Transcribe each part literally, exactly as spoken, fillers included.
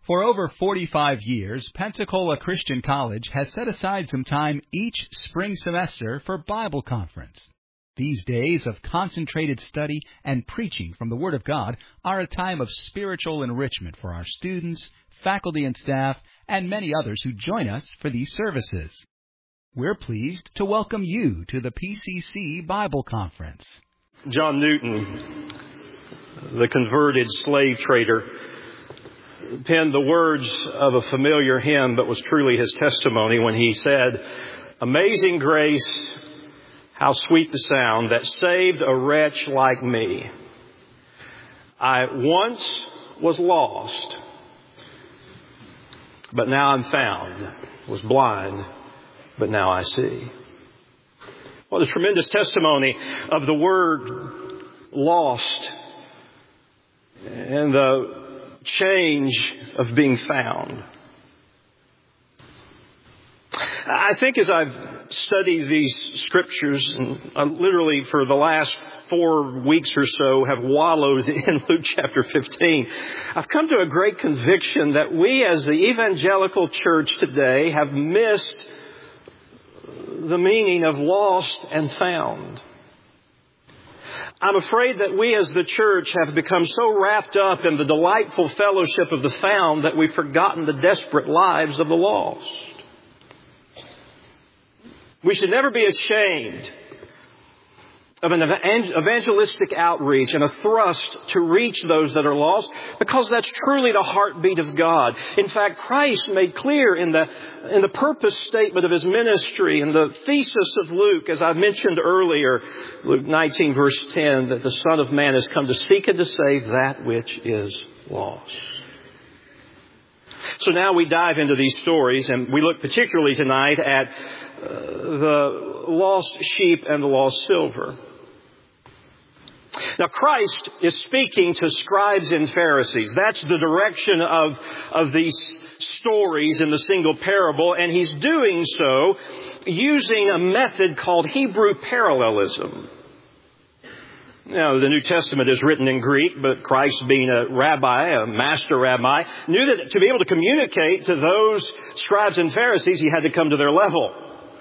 For over forty-five years, Pensacola Christian College has set aside some time each spring semester for Bible conference. These days of concentrated study and preaching from the Word of God are a time of spiritual enrichment for our students, faculty and staff, and many others who join us for these services. We're pleased to welcome you to the P C C Bible Conference. John Newton, the converted slave trader, penned the words of a familiar hymn, but was truly his testimony when he said, "Amazing grace, how sweet the sound that saved a wretch like me. I once was lost, but now I'm found, was blind, but now I see." What a tremendous testimony of the word lost and the change of being found. I think as I've studied these scriptures, and I literally for the last four weeks or so have wallowed in Luke chapter fifteen, I've come to a great conviction that we as the evangelical church today have missed the meaning of lost and found. I'm afraid that we as the church have become so wrapped up in the delightful fellowship of the found that we've forgotten the desperate lives of the lost. We should never be ashamed of an evangelistic outreach and a thrust to reach those that are lost, because that's truly the heartbeat of God. In fact, Christ made clear in the in the purpose statement of His ministry and the thesis of Luke, as I mentioned earlier, Luke nineteen verse ten, that the Son of Man has come to seek and to save that which is lost. So now we dive into these stories, and we look particularly tonight at uh, the lost sheep and the lost silver. Now, Christ is speaking to scribes and Pharisees. That's the direction of, of these stories in the single parable. And He's doing so using a method called Hebrew parallelism. Now, the New Testament is written in Greek, but Christ, being a rabbi, a master rabbi, knew that to be able to communicate to those scribes and Pharisees, He had to come to their level.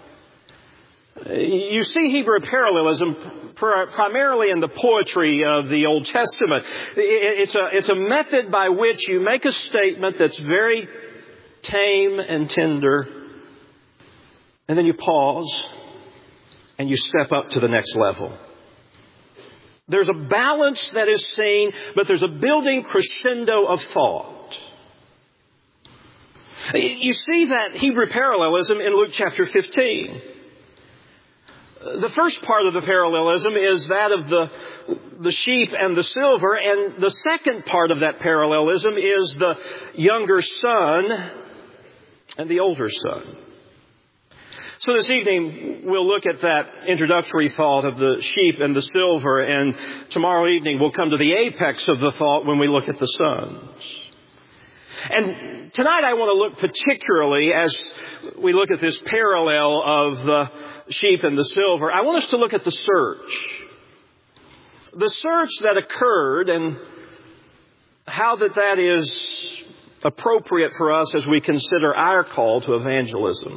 You see Hebrew parallelism primarily in the poetry of the Old Testament. It's a, it's a method by which you make a statement that's very tame and tender, and then you pause and you step up to the next level. There's a balance that is seen, but there's a building crescendo of thought. You see that Hebrew parallelism in Luke chapter fifteen. The first part of the parallelism is that of the, the sheep and the silver, and the second part of that parallelism is the younger son and the older son. So this evening we'll look at that introductory thought of the sheep and the silver, and tomorrow evening we'll come to the apex of the thought when we look at the sons. And tonight I want to look particularly, as we look at this parallel of the sheep and the silver, I want us to look at the search. The search that occurred and how that that is appropriate for us as we consider our call to evangelism.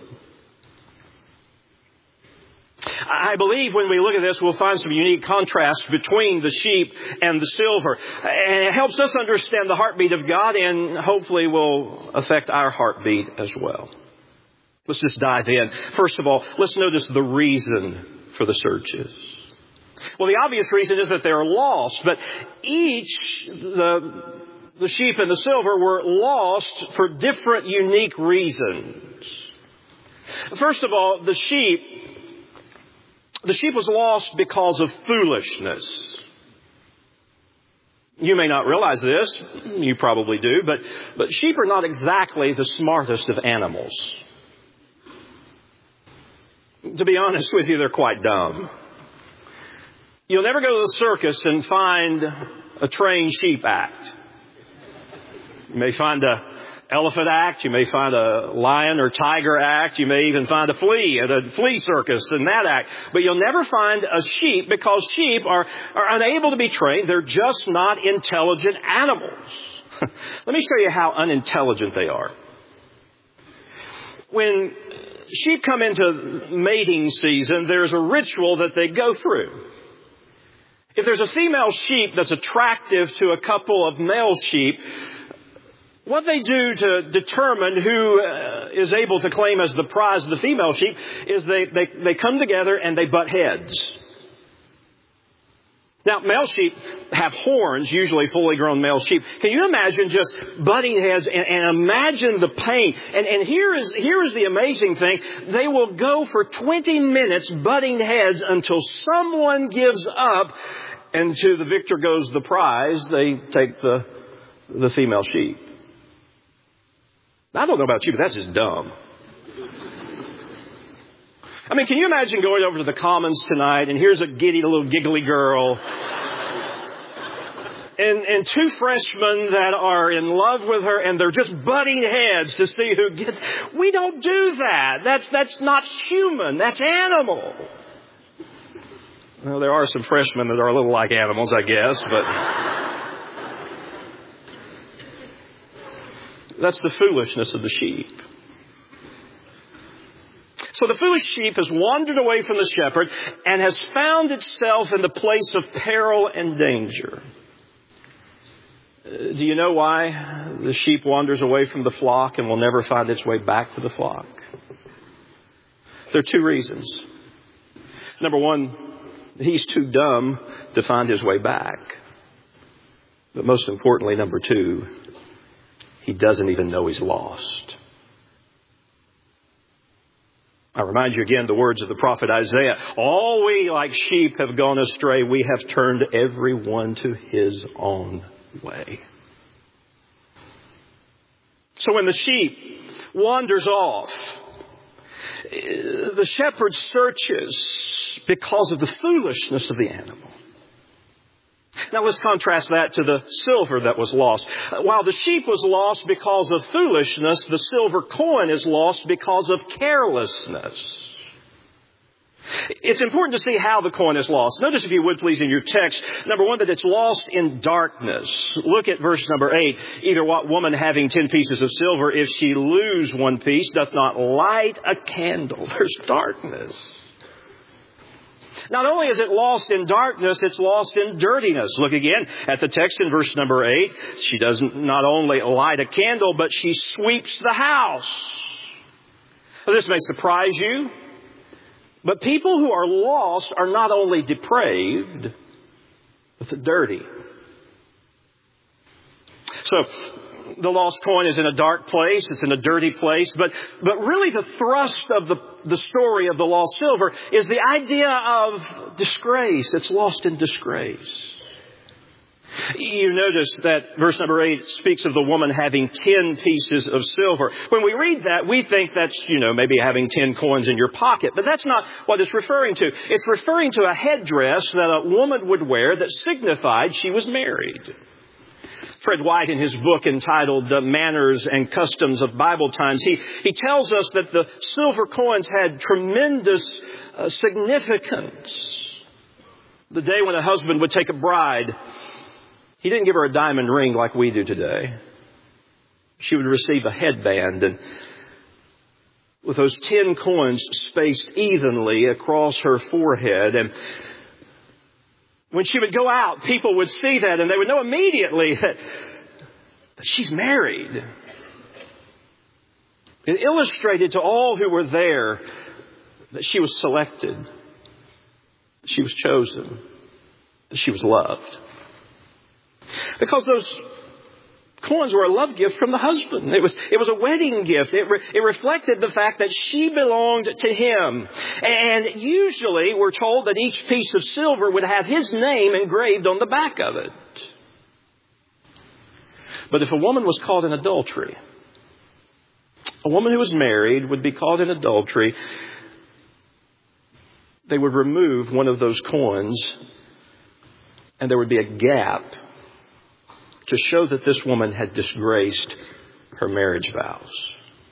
I believe when we look at this, we'll find some unique contrasts between the sheep and the silver. And it helps us understand the heartbeat of God, and hopefully will affect our heartbeat as well. Let's just dive in. First of all, let's notice the reason for the searches. Well, the obvious reason is that they're lost, but each, the, the sheep and the silver, were lost for different unique reasons. First of all, the sheep, the sheep was lost because of foolishness. You may not realize this. You probably do, but, but sheep are not exactly the smartest of animals. To be honest with you, they're quite dumb. You'll never go to the circus and find a trained sheep act. You may find a elephant act. You may find a lion or tiger act. You may even find a flea at a flea circus in that act. But you'll never find a sheep, because sheep are, are unable to be trained. They're just not intelligent animals. Let me show you how unintelligent they are. When sheep come into mating season, there's a ritual that they go through. If there's a female sheep that's attractive to a couple of male sheep, what they do to determine who uh, is able to claim as the prize of the female sheep is they, they, they come together and they butt heads. Now, male sheep have horns, usually fully grown male sheep. Can you imagine just butting heads and, and imagine the pain? And, and here is, here is the amazing thing. They will go for twenty minutes butting heads until someone gives up, and to the victor goes the prize. They take the, the female sheep. I don't know about you, but that's just dumb. I mean, can you imagine going over to the Commons tonight and here's a giddy little giggly girl and, and two freshmen that are in love with her and they're just butting heads to see who gets... We don't do that. That's, that's not human. That's animal. Well, there are some freshmen that are a little like animals, I guess, but that's the foolishness of the sheep. So the foolish sheep has wandered away from the shepherd and has found itself in the place of peril and danger. Uh, do you know why the sheep wanders away from the flock and will never find its way back to the flock? There are two reasons. Number one, he's too dumb to find his way back. But most importantly, number two, he doesn't even know he's lost. I remind you again the words of the prophet Isaiah. All we like sheep have gone astray. We have turned every one to his own way. So when the sheep wanders off, the shepherd searches because of the foolishness of the animal. Now let's contrast that to the silver that was lost. While the sheep was lost because of foolishness, the silver coin is lost because of carelessness. It's important to see how the coin is lost. Notice, if you would please, in your text, number one, that it's lost in darkness. Look at verse number eight. Either what woman having ten pieces of silver, if she lose one piece, doth not light a candle? There's darkness. Not only is it lost in darkness, it's lost in dirtiness. Look again at the text in verse number eight. She doesn't not only light a candle, but she sweeps the house. Now, this may surprise you, but people who are lost are not only depraved, but they're dirty. So, the lost coin is in a dark place. It's in a dirty place. But, but really the thrust of the, the story of the lost silver is the idea of disgrace. It's lost in disgrace. You notice that verse number eight speaks of the woman having ten pieces of silver. When we read that, we think that's, you know, maybe having ten coins in your pocket. But that's not what it's referring to. It's referring to a headdress that a woman would wear that signified she was married. Fred White, in his book entitled The Manners and Customs of Bible Times, he, he tells us that the silver coins had tremendous uh, significance. The day when a husband would take a bride, he didn't give her a diamond ring like we do today. She would receive a headband, and with those ten coins spaced evenly across her forehead. And when she would go out, people would see that and they would know immediately that, that she's married. It illustrated to all who were there that she was selected, that she was chosen, that she was loved. Because those coins were a love gift from the husband. It was, it was a wedding gift. It, re, it reflected the fact that she belonged to him. And usually we're told that each piece of silver would have his name engraved on the back of it. But if a woman was caught in adultery, a woman who was married would be caught in adultery, they would remove one of those coins and there would be a gap to show that this woman had disgraced her marriage vows.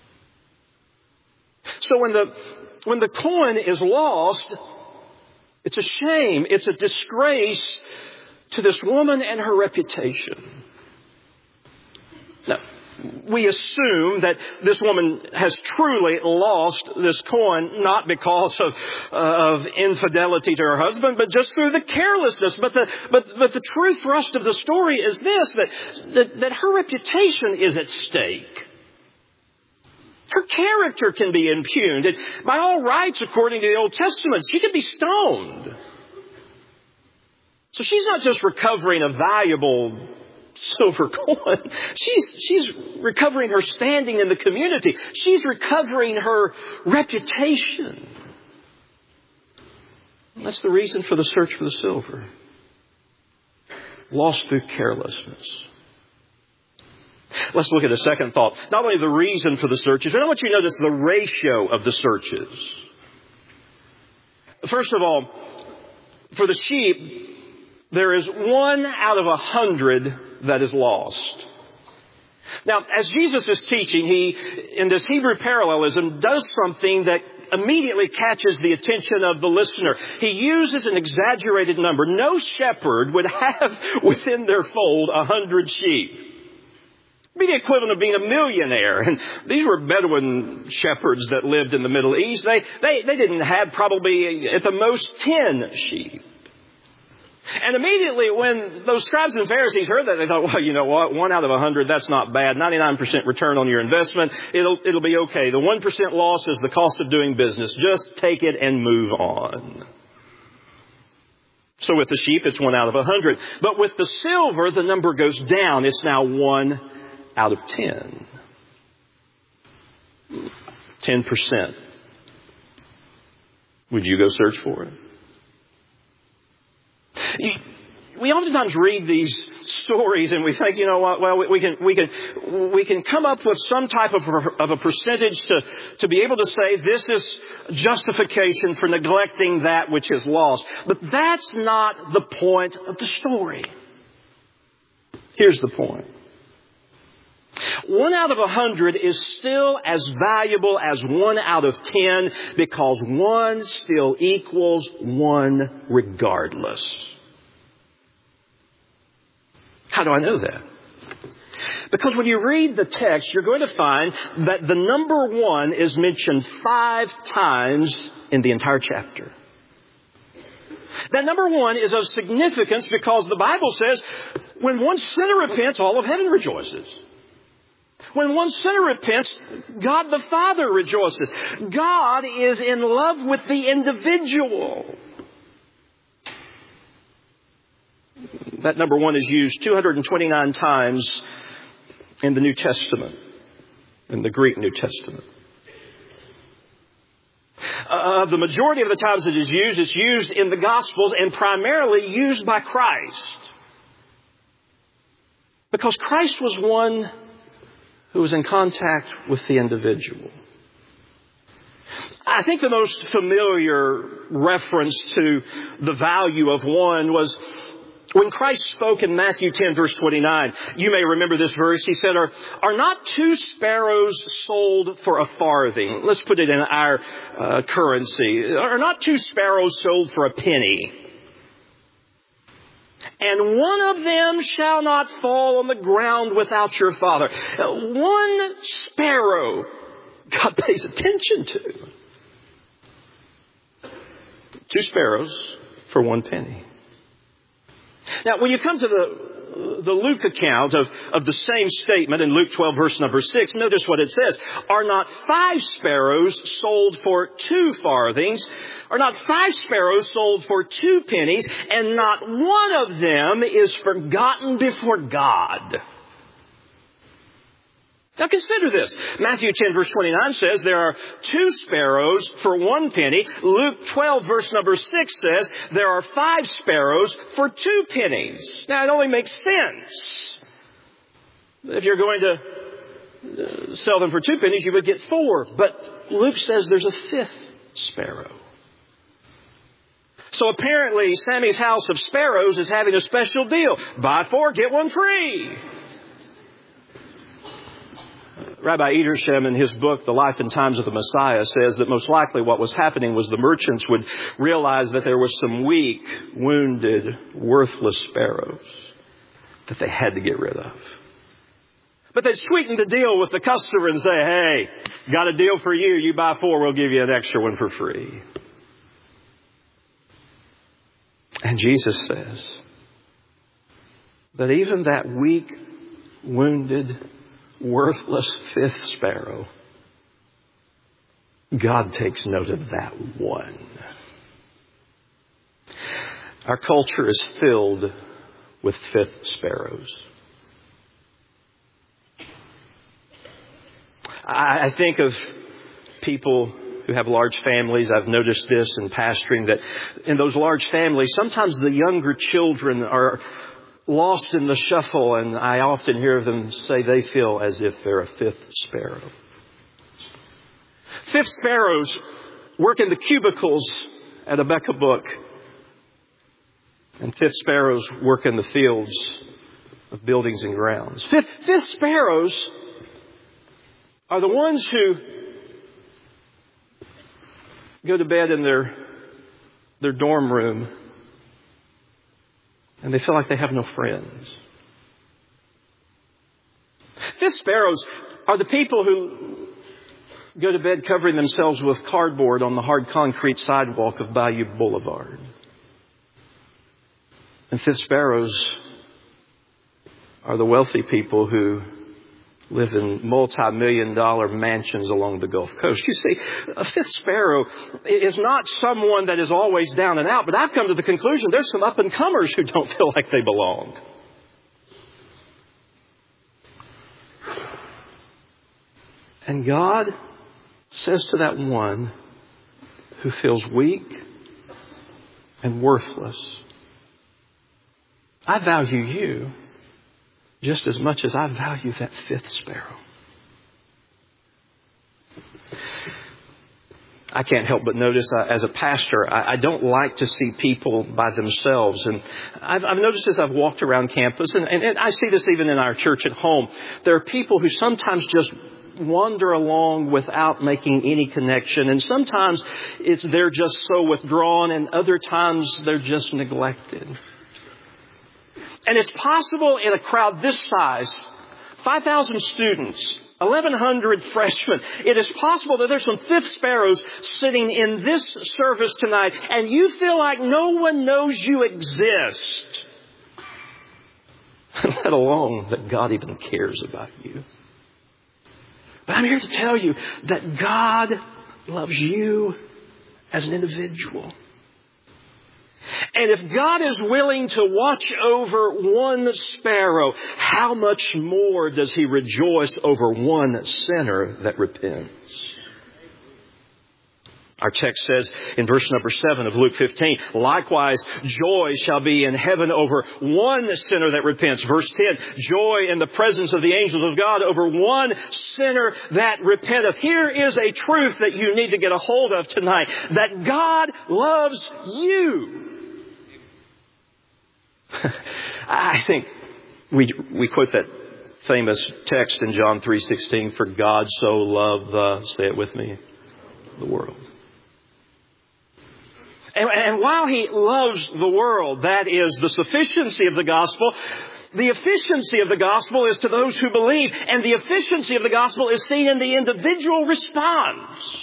So when the, when the coin is lost, it's a shame. It's a disgrace to this woman and her reputation. Now, we assume that this woman has truly lost this coin, not because of, uh, of infidelity to her husband, but just through the carelessness. But the, but, but the true thrust of the story is this, that, that, that her reputation is at stake. Her character can be impugned. And by all rights, according to the Old Testament, she could be stoned. So she's not just recovering a valuable silver coin. She's, she's recovering her standing in the community. She's recovering her reputation. That's the reason for the search for the silver. Lost through carelessness. Let's look at a second thought. Not only the reason for the searches, but I want you to notice the ratio of the searches. First of all, for the sheep, there is one out of a hundred that is lost. Now, as Jesus is teaching, he, in this Hebrew parallelism, does something that immediately catches the attention of the listener. He uses an exaggerated number. No shepherd would have within their fold a hundred sheep. It'd be the equivalent of being a millionaire. And these were Bedouin shepherds that lived in the Middle East. They, they, they didn't have probably at the most ten sheep. And immediately when those scribes and Pharisees heard that, they thought, well, you know what? One out of a hundred, that's not bad. ninety-nine percent return on your investment. It'll, it'll be okay. The one percent loss is the cost of doing business. Just take it and move on. So with the sheep, it's one out of a hundred. But with the silver, the number goes down. It's now one out of ten. Ten percent. Would you go search for it? We oftentimes read these stories and we think, you know what, well, we can, we can, we can come up with some type of, of a percentage to, to be able to say this is justification for neglecting that which is lost. But that's not the point of the story. Here's the point. One out of a hundred is still as valuable as one out of ten because one still equals one regardless. How do I know that? Because when you read the text, you're going to find that the number one is mentioned five times in the entire chapter. That number one is of significance because the Bible says when one sinner repents, all of heaven rejoices. When one sinner repents, God the Father rejoices. God is in love with the individual. That number one is used two hundred twenty-nine times in the New Testament, in the Greek New Testament. Uh, the majority of the times it is used, it's used in the Gospels and primarily used by Christ. Because Christ was one who was in contact with the individual. I think the most familiar reference to the value of one was when Christ spoke in Matthew ten, verse twenty-nine. You may remember this verse. He said, are, are not two sparrows sold for a farthing? Let's put it in our uh, currency. Are not two sparrows sold for a penny? And one of them shall not fall on the ground without your Father. One sparrow God pays attention to. Two sparrows for one penny. Now, when you come to the, the Luke account of, of the same statement in Luke twelve, verse number six, notice what it says. Are not five sparrows sold for two farthings? Are not five sparrows sold for two pennies? And not one of them is forgotten before God. Now consider this. Matthew ten, verse twenty-nine says there are two sparrows for one penny. Luke twelve, verse number six says there are five sparrows for two pennies. Now it only makes sense. If you're going to sell them for two pennies, you would get four. But Luke says there's a fifth sparrow. So apparently Sammy's House of Sparrows is having a special deal. Buy four, get one free. Rabbi Edersheim, in his book, The Life and Times of the Messiah, says that most likely what was happening was the merchants would realize that there were some weak, wounded, worthless sparrows that they had to get rid of. But they'd sweeten the deal with the customer and say, hey, got a deal for you. You buy four, we'll give you an extra one for free. And Jesus says that even that weak, wounded, worthless fifth sparrow, God takes note of that one. Our culture is filled with fifth sparrows. I think of people who have large families. I've noticed this in pastoring, that in those large families, sometimes the younger children are lost in the shuffle, and I often hear them say they feel as if they're a fifth sparrow. Fifth sparrows work in the cubicles at Abeka-Book, and fifth sparrows work in the fields of buildings and grounds. Fifth, fifth sparrows are the ones who go to bed in their, their dorm room and they feel like they have no friends. Fifth sparrows are the people who go to bed covering themselves with cardboard on the hard concrete sidewalk of Bayou Boulevard. And fifth sparrows are the wealthy people who live in multi-million dollar mansions along the Gulf Coast. You see, a fifth sparrow is not someone that is always down and out, but I've come to the conclusion there's some up-and-comers who don't feel like they belong. And God says to that one who feels weak and worthless, I value you just as much as I value that fifth sparrow. I can't help but notice, uh, as a pastor, I, I don't like to see people by themselves. And I've, I've noticed as I've walked around campus, and, and, and I see this even in our church at home, there are people who sometimes just wander along without making any connection. And sometimes it's they're just so withdrawn, and other times they're just neglected. And it's possible in a crowd this size, five thousand students, eleven hundred freshmen, it is possible that there's some fifth sparrows sitting in this service tonight, and you feel like no one knows you exist, let alone that God even cares about you. But I'm here to tell you that God loves you as an individual. And if God is willing to watch over one sparrow, how much more does He rejoice over one sinner that repents? Our text says in verse number seven of Luke fifteen, likewise, joy shall be in heaven over one sinner that repents. Verse ten, joy in the presence of the angels of God over one sinner that repenteth. Here is a truth that you need to get a hold of tonight, that God loves you. I think we we quote that famous text in John three sixteen, for God so loved the, say it with me, the world. And, and while He loves the world, that is the sufficiency of the gospel. The efficiency of the gospel is to those who believe, and the efficiency of the gospel is seen in the individual response.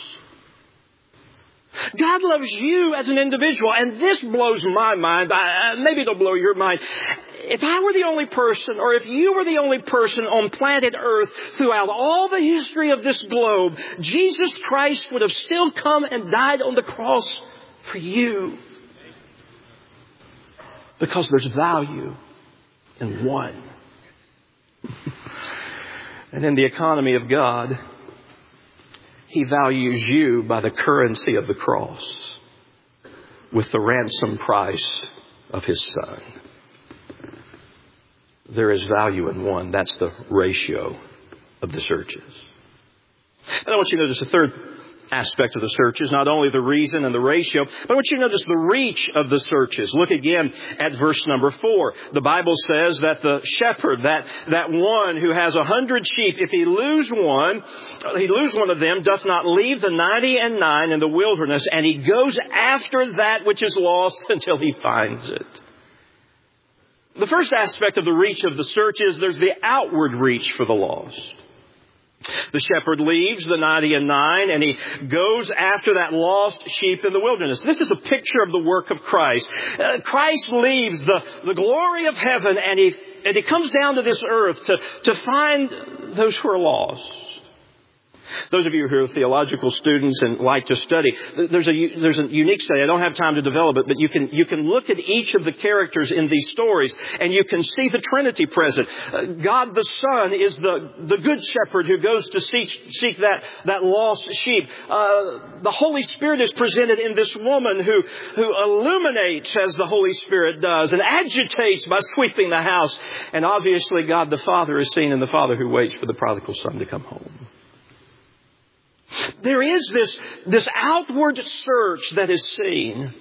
God loves you as an individual, and this blows my mind. I, maybe it'll blow your mind. If I were the only person, or if you were the only person on planet Earth throughout all the history of this globe, Jesus Christ would have still come and died on the cross for you. Because there's value in one. And in the economy of God, He values you by the currency of the cross, with the ransom price of His Son. There is value in one. That's the ratio of the searches. And I want you to notice the third aspect of the searches, not only the reason and the ratio, but I want you to notice the reach of the searches. Look again at verse number four. The Bible says that the shepherd, that, that one who has a hundred sheep, if he lose one, he lose one of them, doth not leave the ninety and nine in the wilderness, and he goes after that which is lost until he finds it. The first aspect of the reach of the search is there's the outward reach for the lost. The shepherd leaves the ninety and nine and he goes after that lost sheep in the wilderness. This is a picture of the work of Christ. Uh, Christ leaves the, the glory of heaven and he, and he comes down to this earth to, to find those who are lost. Those of you who are theological students and like to study, there's a, there's a unique study. I don't have time to develop it, but you can, you can look at each of the characters in these stories and you can see the Trinity present. Uh, God the Son is the, the good shepherd who goes to seek, seek that, that lost sheep. Uh, the Holy Spirit is presented in this woman who, who illuminates as the Holy Spirit does and agitates by sweeping the house. And obviously God the Father is seen in the Father who waits for the prodigal son to come home. There is this, this outward search that is seen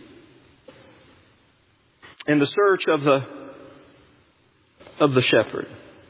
in the search of the, of the shepherd.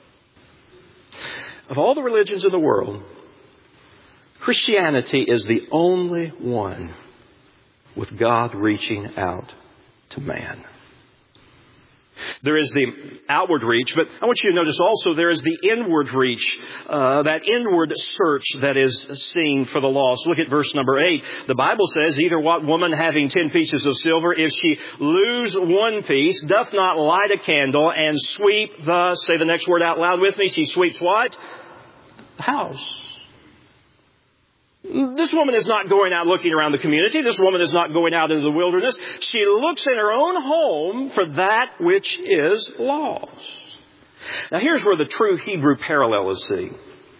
Of all the religions in the world, Christianity is the only one with God reaching out to man. There is the outward reach, but I want you to notice also there is the inward reach, uh, that inward search that is seen for the lost. Look at verse number eight. The Bible says, either what woman having ten pieces of silver, if she lose one piece, doth not light a candle and sweep the, say the next word out loud with me, she sweeps what? The house. This woman is not going out looking around the community. This woman is not going out into the wilderness. She looks in her own home for that which is lost. Now here's where the true Hebrew parallel is seen.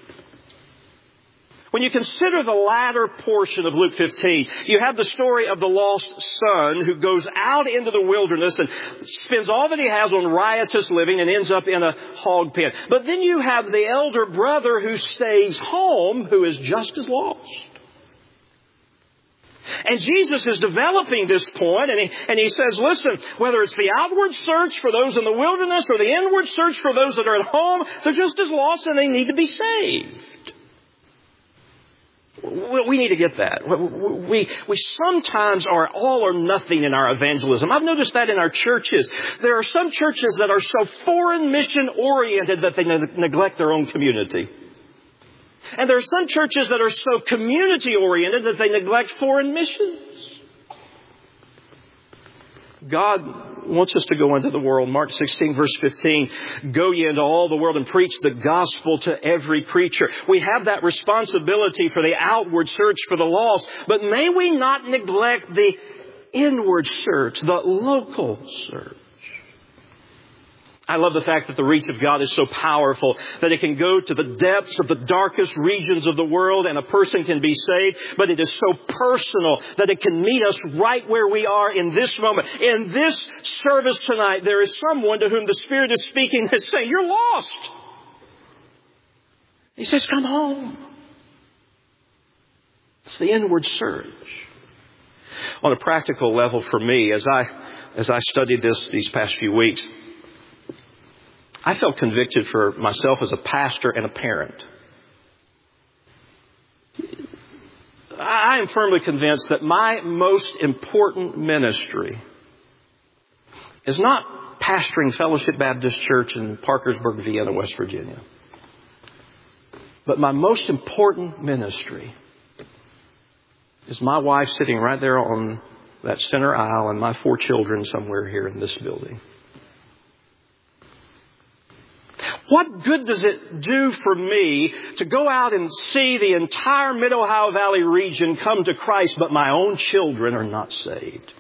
When you consider the latter portion of Luke fifteen, you have the story of the lost son who goes out into the wilderness and spends all that he has on riotous living and ends up in a hog pen. But then you have the elder brother who stays home, who is just as lost. And Jesus is developing this point, and he, and he says, listen, whether it's the outward search for those in the wilderness or the inward search for those that are at home, they're just as lost and they need to be saved. We need to get that. We, we sometimes are all or nothing in our evangelism. I've noticed that in our churches. There are some churches that are so foreign mission oriented that they ne- neglect their own community. And there are some churches that are so community oriented that they neglect foreign missions. God wants us to go into the world. Mark sixteen, verse fifteen, go ye into all the world and preach the gospel to every creature. We have that responsibility for the outward search for the lost, but may we not neglect the inward search, the local search. I love the fact that the reach of God is so powerful that it can go to the depths of the darkest regions of the world and a person can be saved. But it is so personal that it can meet us right where we are in this moment. In this service tonight, there is someone to whom the Spirit is speaking and saying, you're lost. He says, come home. It's the inward search. On a practical level for me, as I, as I studied this these past few weeks, I felt convicted for myself as a pastor and a parent. I am firmly convinced that my most important ministry is not pastoring Fellowship Baptist Church in Parkersburg, Vienna, West Virginia. But my most important ministry is my wife sitting right there on that center aisle and my four children somewhere here in this building. What good does it do for me to go out and see the entire Mid-Ohio Valley region come to Christ, but my own children are not saved?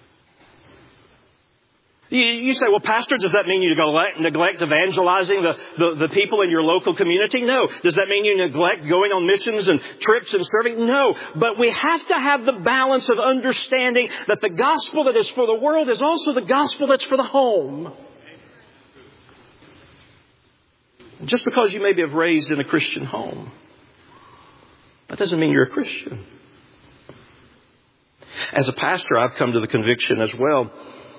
You, you say, well, Pastor, does that mean you neglect, neglect evangelizing the, the, the people in your local community? No. Does that mean you neglect going on missions and trips and serving? No. But we have to have the balance of understanding that the gospel that is for the world is also the gospel that's for the home. Just because you maybe have raised in a Christian home, that doesn't mean you're a Christian. As a pastor, I've come to the conviction as well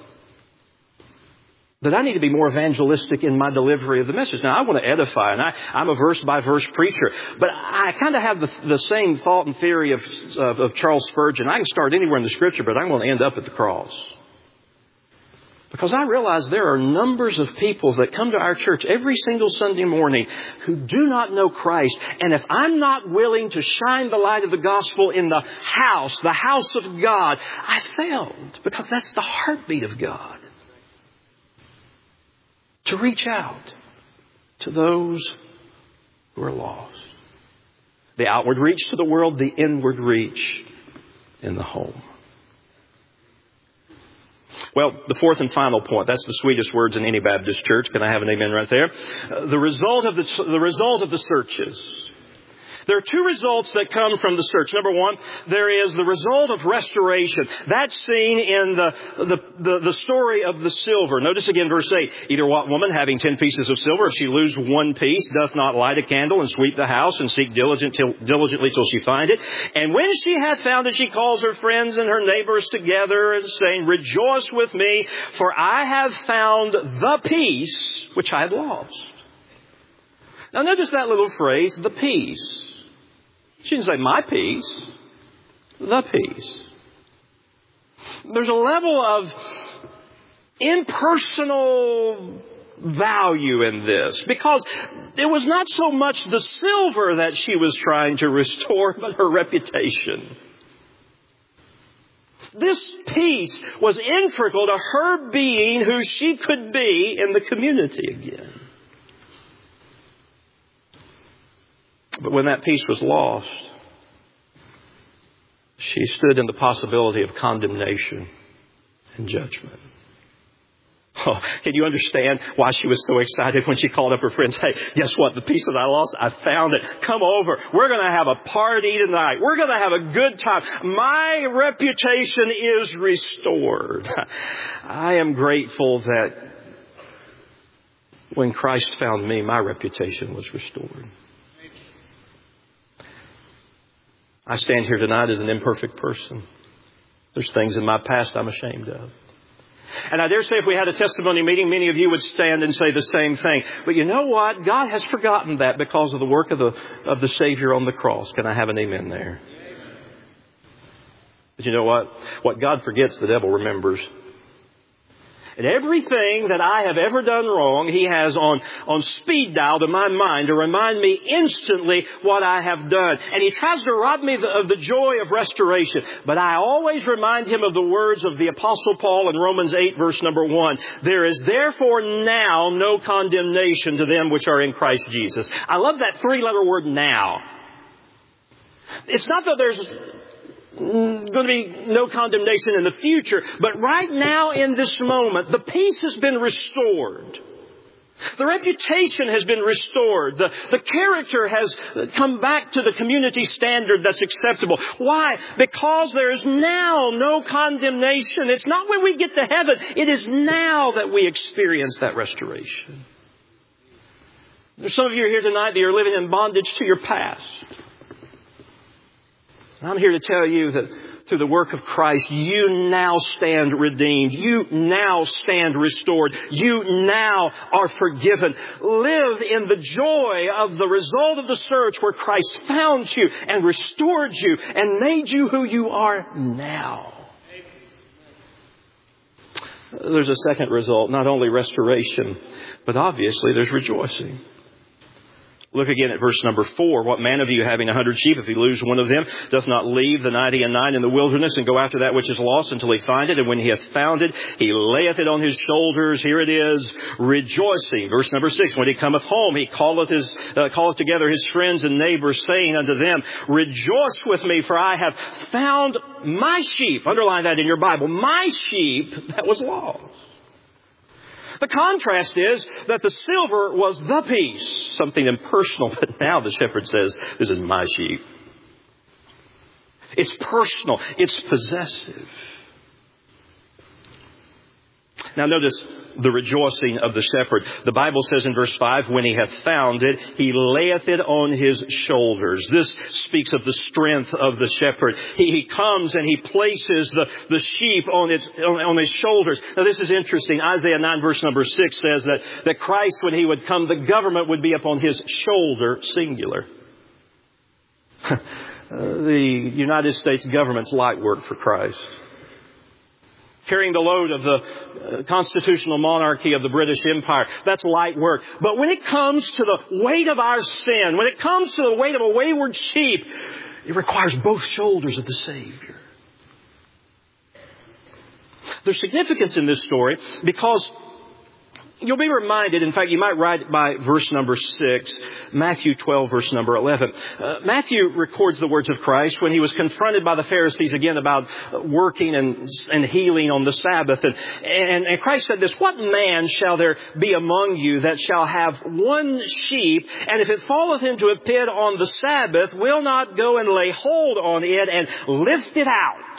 that I need to be more evangelistic in my delivery of the message. Now, I want to edify, and I, I'm a verse-by-verse preacher, but I kind of have the, the same thought and theory of, of, of Charles Spurgeon. I can start anywhere in the Scripture, but I'm going to end up at the cross. Because I realize there are numbers of people that come to our church every single Sunday morning who do not know Christ. And if I'm not willing to shine the light of the gospel in the house, the house of God, I failed. Because that's the heartbeat of God. To reach out to those who are lost. The outward reach to the world, the inward reach in the home. Well, the fourth and final point, that's the sweetest words in any Baptist church. Can I have an amen right there? Uh, the result of the, the result of the searches. There are two results that come from the search. Number one, there is the result of restoration. That's seen in the, the, the, the story of the silver. Notice again verse eight. Either what woman having ten pieces of silver, if she lose one piece, doth not light a candle and sweep the house and seek diligent till, diligently till she find it. And when she hath found it, she calls her friends and her neighbors together and saying, Rejoice with me, for I have found the piece which I had lost. Now notice that little phrase, the piece. She didn't say my piece, the piece. There's a level of impersonal value in this because it was not so much the silver that she was trying to restore, but her reputation. This piece was integral to her being who she could be in the community again. But when that piece was lost, she stood in the possibility of condemnation and judgment. Oh, can you understand why she was so excited when she called up her friends? Hey, guess what? The piece that I lost, I found it. Come over. We're going to have a party tonight. We're going to have a good time. My reputation is restored. I am grateful that when Christ found me, my reputation was restored. I stand here tonight as an imperfect person. There's things in my past I'm ashamed of. And I dare say if we had a testimony meeting, many of you would stand and say the same thing. But you know what? God has forgotten that because of the work of the, of the Savior on the cross. Can I have an amen there? But you know what? What God forgets, the devil remembers. And everything that I have ever done wrong, He has on, on speed dial to my mind to remind me instantly what I have done. And He tries to rob me of the joy of restoration. But I always remind Him of the words of the Apostle Paul in Romans eight, verse number one. There is therefore now no condemnation to them which are in Christ Jesus. I love that three-letter word now. It's not that there's going to be no condemnation in the future. But right now in this moment, the peace has been restored. The reputation has been restored. The, the character has come back to the community standard that's acceptable. Why? Because there is now no condemnation. It's not when we get to heaven. It is now that we experience that restoration. There's some of you here tonight that are living in bondage to your past. I'm here to tell you that through the work of Christ, you now stand redeemed. You now stand restored. You now are forgiven. Live in the joy of the result of the search where Christ found you and restored you and made you who you are now. There's a second result, not only restoration, but obviously there's rejoicing. Look again at verse number four. What man of you having a hundred sheep, if he lose one of them, doth not leave the ninety and nine in the wilderness and go after that which is lost until he find it? And when he hath found it, he layeth it on his shoulders. Here it is, rejoicing. Verse number six. When he cometh home, he calleth his uh, calleth together his friends and neighbors, saying unto them, Rejoice with me, for I have found my sheep. Underline that in your Bible. My sheep that was lost. The contrast is that the silver was the piece, something impersonal, but now the shepherd says, this is my sheep. It's personal. It's possessive. Now notice the rejoicing of the shepherd. The Bible says in verse five, when he hath found it, he layeth it on his shoulders. This speaks of the strength of the shepherd. He, he comes and he places the, the sheep on, its, on, on his shoulders. Now this is interesting. Isaiah nine verse number six says that, that Christ, when he would come, the government would be upon his shoulder, singular. The United States government's light work for Christ. Carrying the load of the uh, constitutional monarchy of the British Empire, that's light work. But when it comes to the weight of our sin, when it comes to the weight of a wayward sheep, it requires both shoulders of the Savior. There's significance in this story because you'll be reminded, in fact, you might write it by verse number six, Matthew twelve, verse number eleven. Uh, Matthew records the words of Christ when he was confronted by the Pharisees again about working and, and healing on the Sabbath. And, and, and Christ said this, "What man shall there be among you that shall have one sheep, and if it falleth into a pit on the Sabbath, will not go and lay hold on it and lift it out?"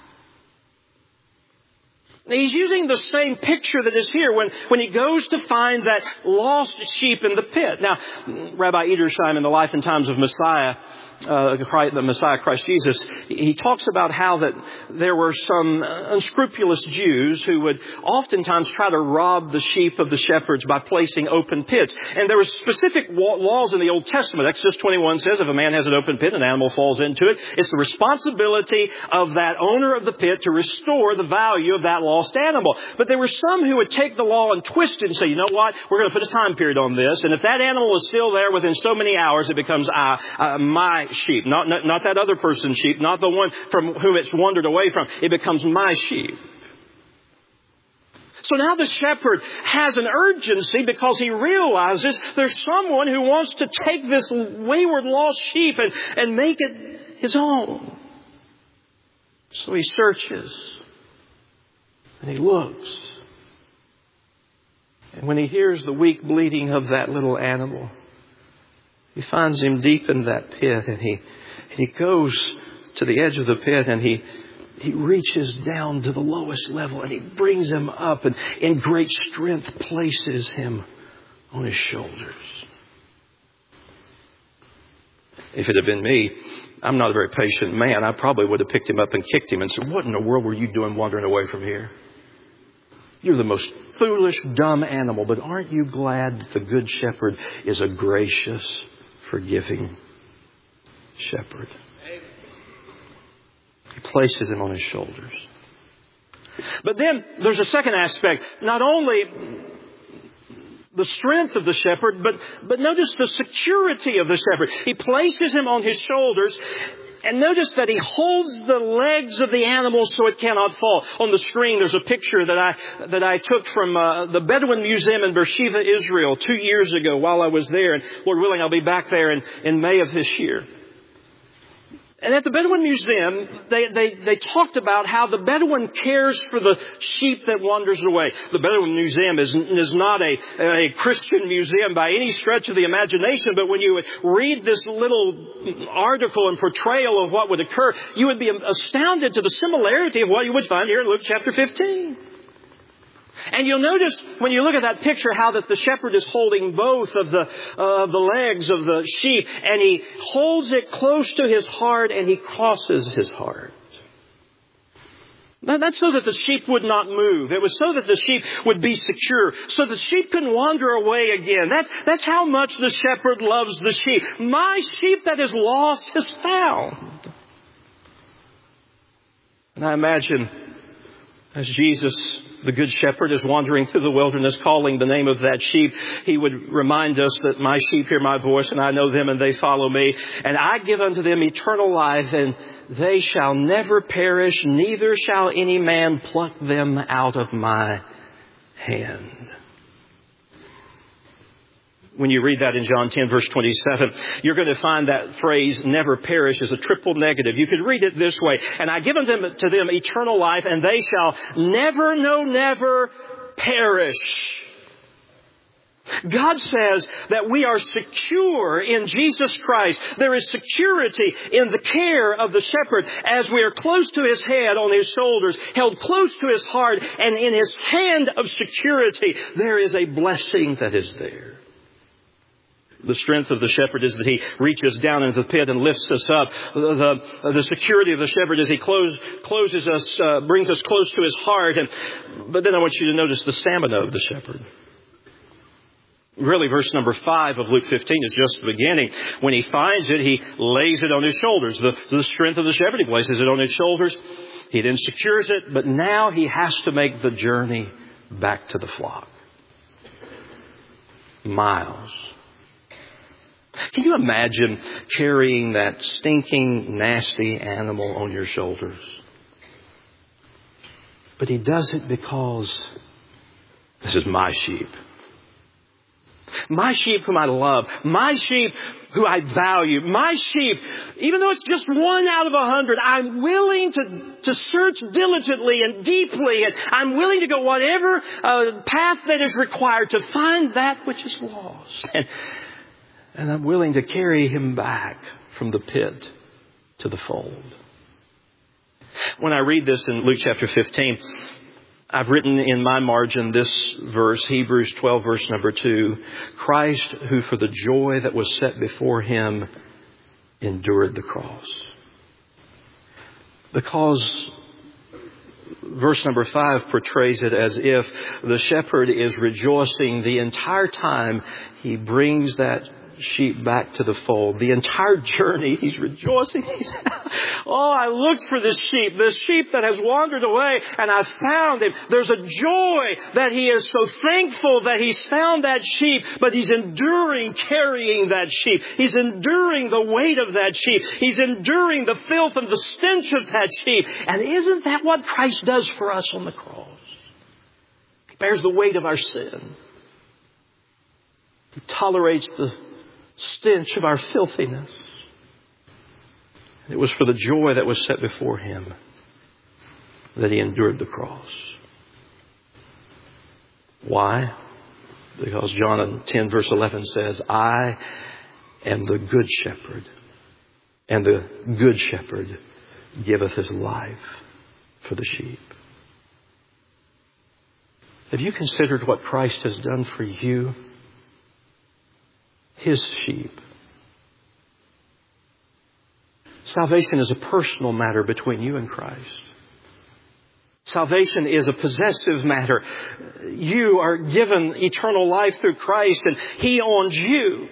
He's using the same picture that is here when, when he goes to find that lost sheep in the pit. Now, Rabbi Edersheim in the Life and Times of Messiah, uh, the Messiah Christ Jesus, he talks about how that there were some unscrupulous Jews who would oftentimes try to rob the sheep of the shepherds by placing open pits. And there were specific laws in the Old Testament. Exodus twenty-one says if a man has an open pit and an animal falls into it, it's the responsibility of that owner of the pit to restore the value of that lost animal. But there were some who would take the law and twist it and say, you know what, we're going to put a time period on this. And if that animal is still there within so many hours, it becomes uh, uh, my sheep, not, not, not that other person's sheep, not the one from whom it's wandered away from. It becomes my sheep. So now the shepherd has an urgency because he realizes there's someone who wants to take this wayward lost sheep and, and make it his own. So he searches and he looks. And when he hears the weak bleating of that little animal, he finds him deep in that pit, and he and he goes to the edge of the pit, and he he reaches down to the lowest level, and he brings him up, and in great strength places him on his shoulders. If it had been me, I'm not a very patient man, I probably would have picked him up and kicked him and said, "What in the world were you doing wandering away from here? You're the most foolish, dumb animal, but aren't you glad that the Good Shepherd is a gracious, forgiving shepherd?" He places him on his shoulders. But then there's a second aspect. Not only the strength of the shepherd, but, but notice the security of the shepherd. He places him on his shoulders. And notice that he holds the legs of the animal so it cannot fall. On the screen, there's a picture that I that I took from uh, the Bedouin Museum in Beersheba, Israel, two years ago while I was there. And Lord willing, I'll be back there in, in May of this year. And at the Bedouin Museum, they, they, they talked about how the Bedouin cares for the sheep that wanders away. The Bedouin Museum is, is not a, a Christian museum by any stretch of the imagination, but when you would read this little article and portrayal of what would occur, you would be astounded to the similarity of what you would find here in Luke chapter fifteen. And you'll notice when you look at that picture how that the shepherd is holding both of the uh, the legs of the sheep, and he holds it close to his heart and he crosses his heart. Now, that's so that the sheep would not move. It was so that the sheep would be secure, so the sheep can wander away again. That's, that's how much the shepherd loves the sheep. My sheep that is lost is found. And I imagine as Jesus, the Good Shepherd, is wandering through the wilderness calling the name of that sheep, he would remind us that my sheep hear my voice, and I know them, and they follow me. And I give unto them eternal life, and they shall never perish, neither shall any man pluck them out of my hand. When you read that in John ten, verse twenty-seven, you're going to find that phrase, never perish, is a triple negative. You could read it this way. And I give unto them, to them eternal life, and they shall never, no, never perish. God says that we are secure in Jesus Christ. There is security in the care of the shepherd as we are close to his head, on his shoulders, held close to his heart, and in his hand of security, there is a blessing that is there. The strength of the shepherd is that he reaches down into the pit and lifts us up. The, the, the security of the shepherd is he close, closes us, uh, brings us close to his heart. And, but then I want you to notice the stamina of the shepherd. Really, verse number five of Luke fifteen is just the beginning. When he finds it, he lays it on his shoulders. The, the strength of the shepherd, he places it on his shoulders. He then secures it, but now he has to make the journey back to the flock. Miles. Can you imagine carrying that stinking, nasty animal on your shoulders? But he does it because this is my sheep. My sheep whom I love. My sheep who I value. My sheep, even though it's just one out of a hundred, I'm willing to, to search diligently and deeply. And I'm willing to go whatever uh, path that is required to find that which is lost. And, and I'm willing to carry him back from the pit to the fold. When I read this in Luke chapter fifteen, I've written in my margin this verse, Hebrews twelve, verse number two. Christ, who for the joy that was set before him, endured the cross. Because verse number five portrays it as if the shepherd is rejoicing the entire time he brings that sheep back to the fold. The entire journey, he's rejoicing. He's, oh, I looked for this sheep, this sheep that has wandered away, and I found him. There's a joy that he is so thankful that he's found that sheep, but he's enduring carrying that sheep. He's enduring the weight of that sheep. He's enduring the filth and the stench of that sheep. And isn't that what Christ does for us on the cross? He bears the weight of our sin. He tolerates the stench of our filthiness. It was for the joy that was set before him that he endured the cross. Why? Because John ten verse eleven says, I am the good shepherd, and the good shepherd giveth his life for the sheep. Have you considered what Christ has done for you? His sheep. Salvation is a personal matter between you and Christ. Salvation is a possessive matter. You are given eternal life through Christ, and he owns you.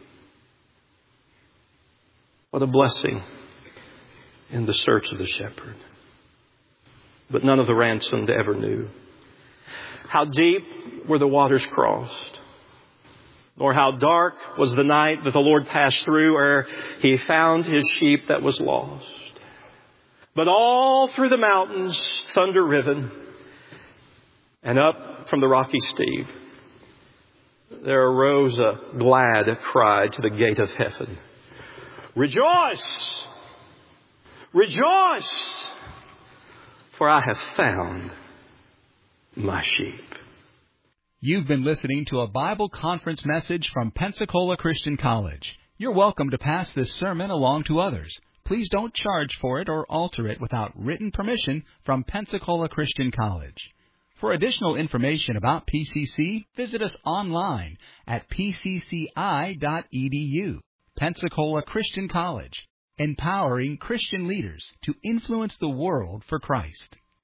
What a blessing in the search of the shepherd. But none of the ransomed ever knew how deep were the waters crossed, nor how dark was the night that the Lord passed through ere he found his sheep that was lost. But all through the mountains, thunder riven, and up from the rocky steep, there arose a glad cry to the gate of heaven. Rejoice! Rejoice! For I have found my sheep. You've been listening to a Bible conference message from Pensacola Christian College. You're welcome to pass this sermon along to others. Please don't charge for it or alter it without written permission from Pensacola Christian College. For additional information about P C C, visit us online at p c c i dot e d u. Pensacola Christian College, empowering Christian leaders to influence the world for Christ.